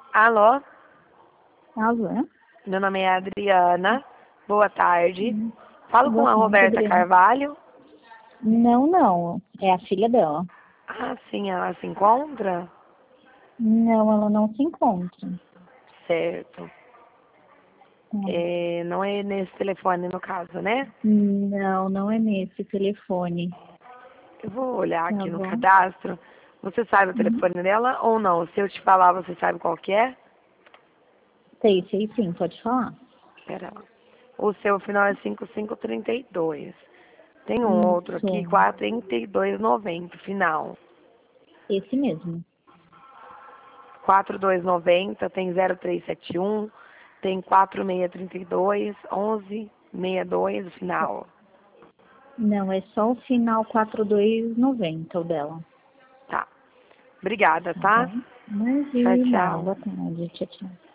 Alô, Alô? meu nome é Adriana. Boa tarde. Falo com Boa a tarde, Roberta Adriana. Carvalho. Não, não. É a filha dela. Ah, sim, ela se encontra? Não, ela não se encontra. Certo. Hum. Não é nesse telefone, no caso, né? Não, não é nesse telefone. Eu vou olhar Tá aqui no bom? cadastro. Você sabe o Uhum. telefone dela ou não? Se eu te falar, você sabe qual que é? Sei sim, pode falar. Pera lá. O seu final é 5532. Tem um outro aqui, Isso, 4290, final. esse mesmo. 4290, tem 0371, tem 4632, 1162, o final. Não, é só o final 4290 o dela. Tá. Obrigada, Tá tá? bom? Tchau, Imagina. tchau. Boa tarde. Tchau, tchau.